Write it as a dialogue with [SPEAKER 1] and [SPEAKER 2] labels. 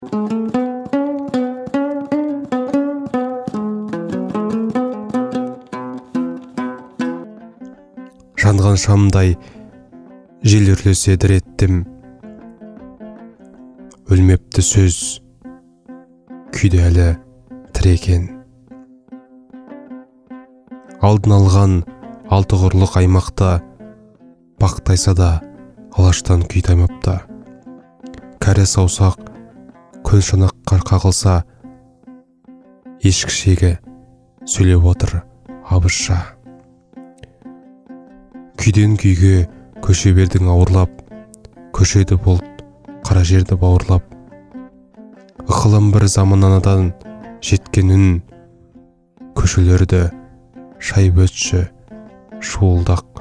[SPEAKER 1] Жанған шамдай жел үрлесе дір еттім. Өлмепті сөз, күйде әлі тірі екен. Алдын алған алты құрлық аймақта бақтайса да алаштан күй таймапты. Кәрі саусақ көл шанаққа қағылса, ешкішегі сөйлеп отыр абызша. Күйден күйге көше бердің ауырлап, көшеді болт қара жерді бауырлап. Ықылым бір заманадан жеткен үн, көшелерді шайып өтші шуылдақ